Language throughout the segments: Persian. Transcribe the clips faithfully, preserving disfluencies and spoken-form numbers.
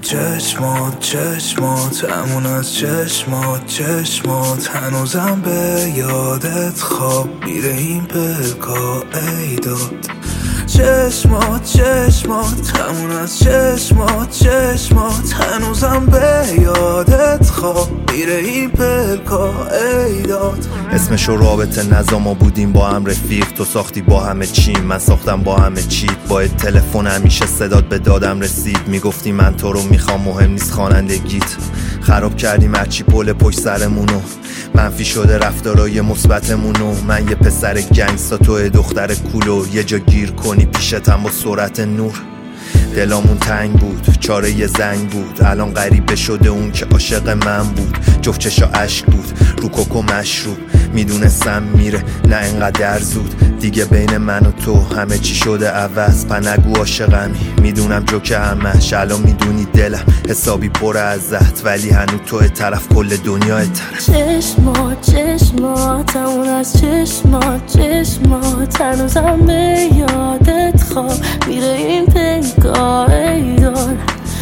چشمات چشمات همون از چشمات چشمات هنوزم به یادت خواب میره این پلکا ای داد چشمات چشمات همون از چشمات چشمات هنوزم به یادت خواب میره این پلکا ای داد اسمشو رابطه نظام ما بودیم با هم رفیق تو ساختی با همه چیم من ساختم با همه چیت با تلفن همیشه صدات به دادم رسید میگفتی من تو رو میخوام مهم نیست خوانندگیت خراب کردیم هرچی پل پشت سرمونو منفی شده رفتارای مثبتمونو من یه پسر گنگستا تو دختر کولو یه جا گیر کنی پیشتم با سرعت نور دلامون تنگ بود چاره یه زنگ بود الان غریبه شده اون که عاشق من بود جفت چشا عشق بود رو کوکو مشروب میدونستم میره نه انقدر زود دیگه بین من و تو همه چی شده عوض پنگو عاشقمی میدونم جوکه همش الان میدونی دلم حسابی پر ازت ولی هنو تو طرف کل دنیا طرف چشمات چشمات همون از چشمات چشمات هنوزم به یادت خواب میره این پنگاه ای دار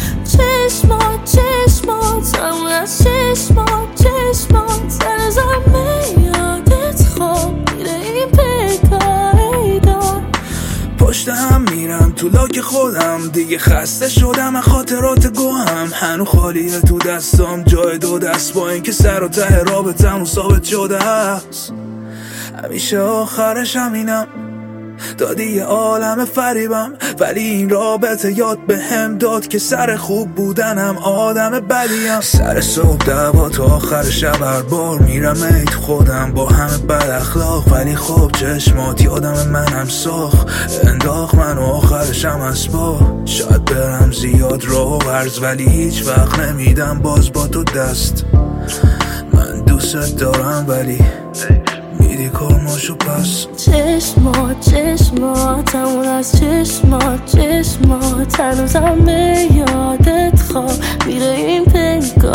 چشمات چشمات همون از چشمات چشمات هنوزم به یادت خواب میره این پنگاه ای دار پشت هم میرم تو لاک خودم دیگه خسته شدم از خاطرات گوهم هنو خالیه تو دستام جای دو دست با این که سر و ته رابطمون ثابت شده است همیشه آخرش همینم دادی یه عالم فریبم ولی این رابطه یاد به هم داد که سر خوب بودنم آدم بدیم سر صبح دعوا تا آخر شب هر بار میرم ایت خودم با همه بد اخلاق ولی خب چشمات یادم منم ساخ انداخ من و آخرشم از با شاید برم زیاد راه ورز ولی هیچ وقت نمیدم باز با تو دست من دوست دارم ولی میری کارماشو پس چشمات چشمات همون از چشمات چشمات هنوزم به یادت خواب میره این پنگاه